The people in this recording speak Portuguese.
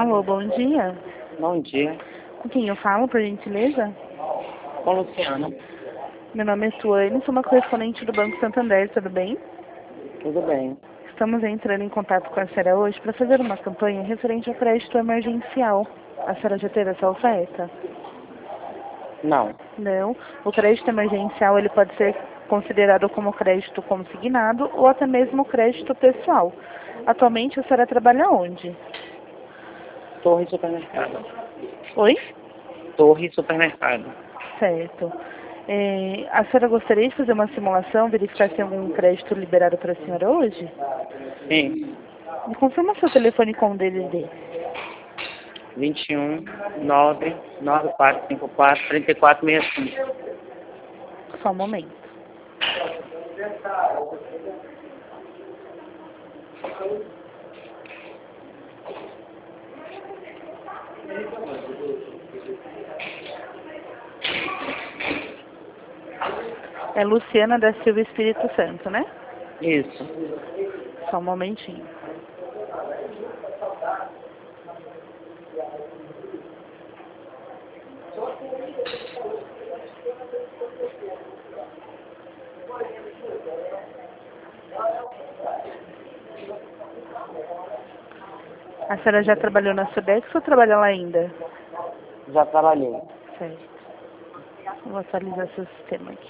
Alô, bom dia. Bom dia. Com quem eu falo, por gentileza? Com Luciano. Meu nome é Tuane, sou uma correspondente do Banco Santander, tudo bem? Tudo bem. Estamos entrando em contato com a senhora hoje para fazer uma campanha referente ao crédito emergencial. A senhora já teve essa oferta? Não. Não. O crédito emergencial ele pode ser considerado como crédito consignado ou até mesmo crédito pessoal. Atualmente a senhora trabalha onde? Torre Supermercado. Oi? Torre Supermercado. Certo. A senhora gostaria de fazer uma simulação, verificar se tem algum crédito liberado para a senhora hoje? Sim. Me confirma seu telefone com o DDD. 21 9 9454 3465. Só um momento. É Luciana da Silva Espírito Santo, né? Isso. Só um momentinho. A senhora já trabalhou na Sudex ou trabalha lá ainda? Já trabalhei. Certo. Vou atualizar seu sistema aqui.